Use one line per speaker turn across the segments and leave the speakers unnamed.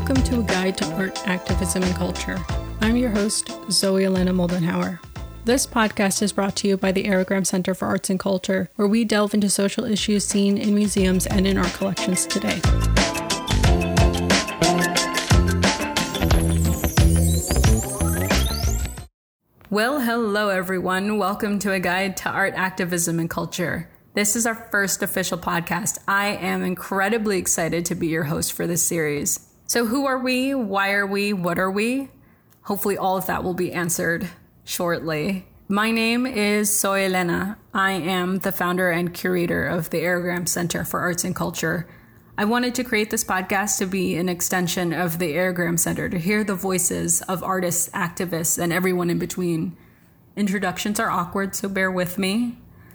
Welcome to A Guide to Art, Activism, and Culture. I'm your host, Zoe Elena Moldenhauer. This podcast is brought to you by the Aerogram Center for Arts and Culture, where we delve into social issues seen in museums and in art collections today. Well, hello everyone. Welcome to A Guide to Art, Activism, and Culture. This is our first official podcast. I am incredibly excited to be your host for this series. So who are we? Why are we? What are we? Hopefully all of that will be answered shortly. My name is Zoe Elena. I am the founder and curator of the Aerogram Center for Arts and Culture. I wanted to create this podcast to be an extension of the Aerogram Center, to hear the voices of artists, activists, and everyone in between. Introductions are awkward, so bear with me.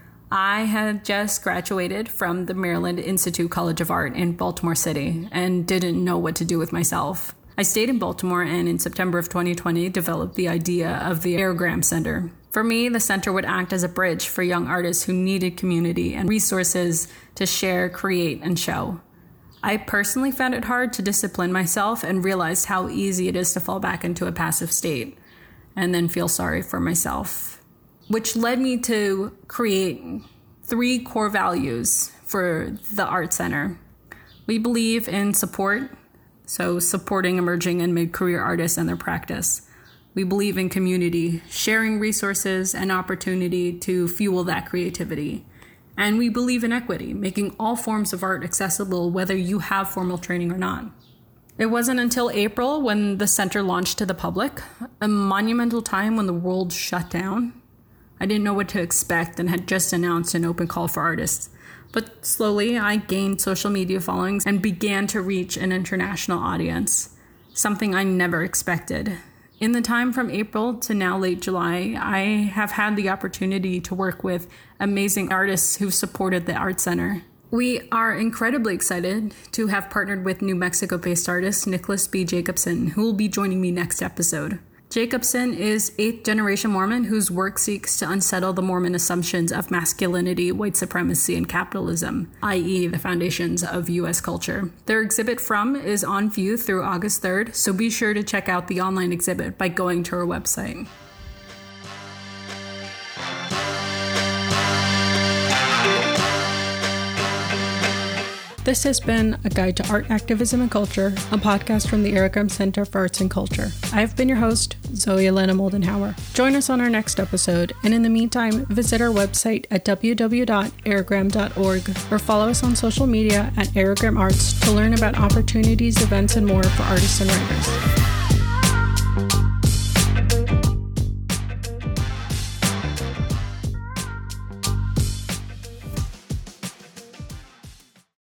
I had just graduated from the Maryland Institute College of Art in Baltimore City and didn't know what to do with myself. I stayed in Baltimore and in September of 2020 developed the idea of the Aerogram Center. For me, the center would act as a bridge for young artists who needed community and resources to share, create, and show. I personally found it hard to discipline myself and realized how easy it is to fall back into a passive state and then feel sorry for myself, which led me to create 3 core values for the Art Center. We believe in support, so supporting emerging and mid-career artists and their practice. We believe in community, sharing resources and opportunity to fuel that creativity. And we believe in equity, making all forms of art accessible whether you have formal training or not. It wasn't until April when the center launched to the public, a monumental time when the world shut down. I didn't know what to expect and had just announced an open call for artists. But slowly I gained social media followings and began to reach an international audience, something I never expected. In the time from April to now late July, I have had the opportunity to work with amazing artists who've supported the Art Center. We are incredibly excited to have partnered with New Mexico-based artist Nicholas B. Jacobson, who will be joining me next episode. Jacobson is 8th-generation Mormon whose work seeks to unsettle the Mormon assumptions of masculinity, white supremacy, and capitalism, i.e. the foundations of U.S. culture. Their exhibit From is on view through August 3rd, so be sure to check out the online exhibit by going to our website. This has been A Guide to Art, Activism, and Culture, a podcast from the Aerogram Center for Arts and Culture. I've been your host, Zoe Elena Moldenhauer. Join us on our next episode, and in the meantime, visit our website at www.aerogram.org or follow us on social media at Aerogram Arts to learn about opportunities, events, and more for artists and writers.